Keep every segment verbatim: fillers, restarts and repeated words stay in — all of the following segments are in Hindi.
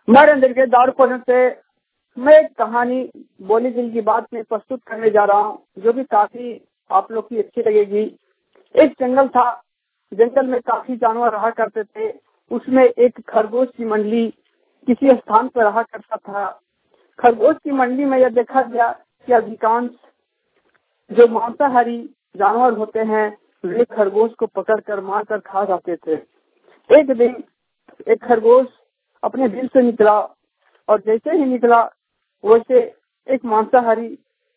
मेरे अंदर के दारू पढ़ने से मैं एक कहानी बोली दिल की बात में प्रस्तुत करने जा रहा हूँ, जो कि काफी आप लोग की अच्छी लगेगी। एक जंगल था, जंगल में काफी जानवर रहा करते थे। उसमें एक खरगोश की मंडली किसी स्थान पर रहा करता था। खरगोश की मंडली में यह देखा गया कि अधिकांश जो मांसाहारी जानवर होते हैं वे खरगोश को पकड़कर मारकर खा जाते थे। एक दिन एक खरगोश अपने बिल से निकला और जैसे ही निकला वैसे एक मांसाहारी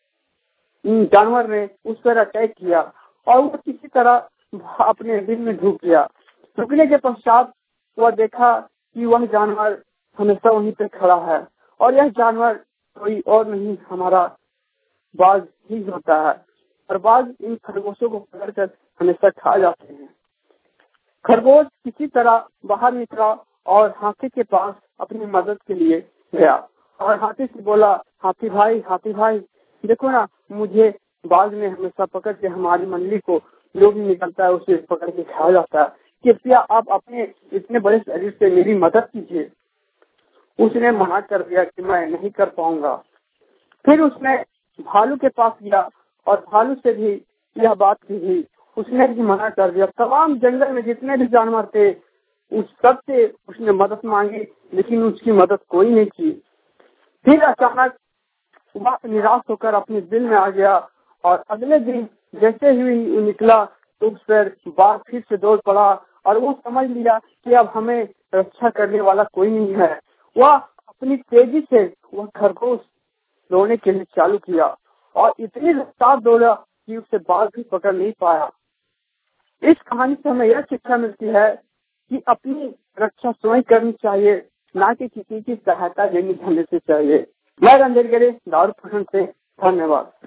जानवर ने उस पर अटैक किया और वो किसी तरह अपने बिल में ढुक गया। ढुकने के पश्चात वह देखा कि वह जानवर हमेशा वहीं पे खड़ा है और यह जानवर कोई और नहीं, हमारा बाघ ही होता है। और बाघ इन खरगोशों को पकड़कर हमेशा खा जाते हैं। खरगोश किसी तरह बाहर निकला और हाथी के पास अपनी मदद के लिए गया और हाथी से बोला, हाथी भाई हाथी भाई देखो ना, मुझे बाघ ने हमेशा पकड़ के हमारी मंडली को जो भी निकलता है उसे पकड़ के खा जाता है, कृपया आप अपने इतने बड़े शरीर से मेरी मदद कीजिए। उसने मना कर दिया कि मैं नहीं कर पाऊंगा। फिर उसने भालू के पास गया और भालू से भी यह बात की, उसने भी मना कर दिया। तमाम जंगल में जितने भी जानवर थे उस सब से उसने मदद मांगी, लेकिन उसकी मदद कोई नहीं की। फिर अचानक वह निराश होकर अपने दिल में आ गया और अगले दिन जैसे ही वो निकला तो उस पर बाघ फिर से दौड़ पड़ा और वो समझ लिया कि अब हमें रक्षा करने वाला कोई नहीं है। वह अपनी तेजी से वह खरगोश दौड़ने के लिए चालू किया और इतनी रफ्तार दौड़ा कि उसे बाघ भी पकड़ नहीं पाया। इस कहानी से हमें यह शिक्षा मिलती है कि अपनी रक्षा स्वयं करनी चाहिए, ना कि किसी की सहायता लेनी होने से चाहिए। मैं रंजन गिरी दारू पसंद से, धन्यवाद।